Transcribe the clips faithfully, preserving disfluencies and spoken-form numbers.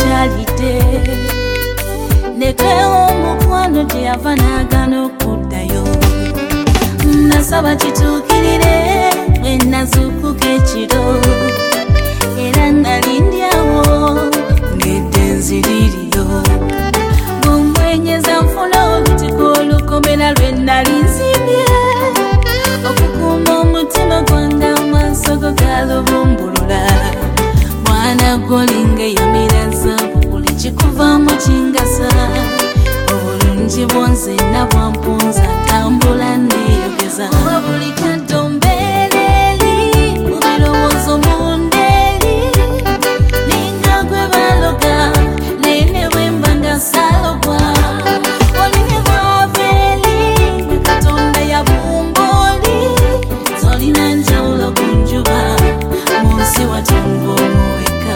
kyalidde netewo omukwano gye yava n'agaana okuddayo nasaba kituukirire bwe nazuukuka ekiro era nalindyawo ngedde nziririyo bumbwenyeza nfuna olutiko olukomera lwe nali nzimbye okukuuma omutima gwange amaaso go galubumbulula mwana gwolinga eyamiraza buli kikuvaamu kingasa obulungi bwonzenna bwampunza ntambula neeyogeza oba buli kaddo mbeereri mu birowoozo munderi ninga gwe baloga naye ne bwe mba nga saalogwa oline bwaveri katonda yabumboli tolina njawulo ku njuba mu nsi watonda omuweka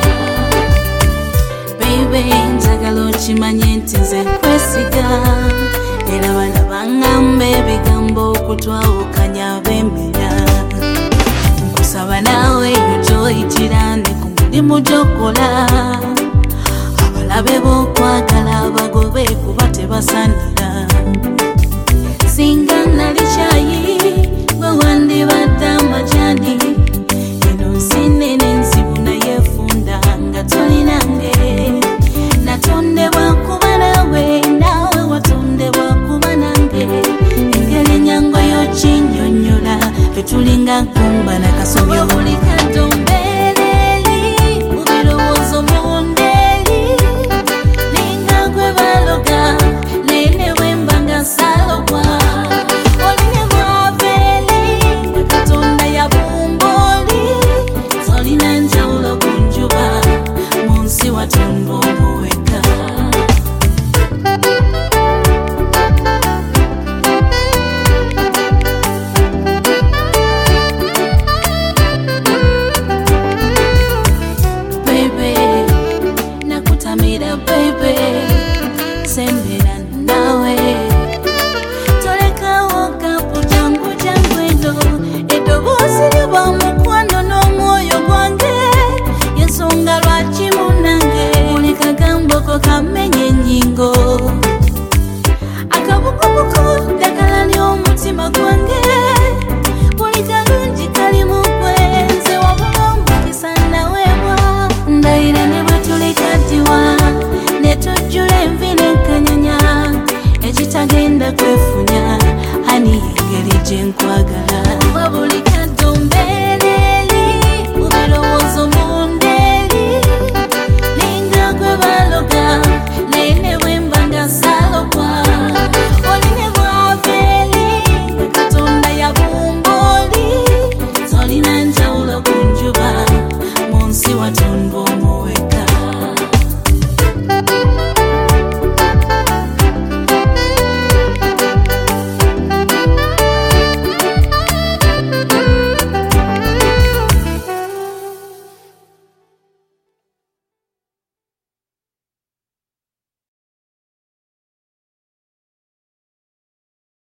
beibe njagala okimanye nti nze nkwesiga era balaba ngamba ebigambo okutwawukanya ab'emenya nkusaba naawe eyo gyoyitira ne ku mulimu gy'okola abalabe b'okwagala abagobe kuba tebasanira singa nali kyayi gwe wandibadde amajani eno nsi nene nzibu naye funda nga tolinange natondebwa kuba nawe nawe watondebwa kuba nange engeri nyango y'okinnyonnyola tetulinga nkumba nakasobyo buli kaddo mbeereri mu birowoozo munderi ninga gwe baloga naye ne bwe mba nga saalogwa oline bwaveri katonda yabumboli tolina njawulo ku njuba mu nsi watonda omuweka baby nakutamira baby sembera nawe tolekawo kapu jangu jangu eno eddoboozi liba mukwano n'omwoyo gwange yensonga lwaki munange buli kagamboko kamenye ennyingo akabukubuku ddagala ly'omutima gwange buli kalungi kali mu kwenze wabulomukisa naweebwa ndayira ne bwe tulikaddiwa ne tujjula envi n'enkanyanya ekitagenda kwefunya ani engeri gye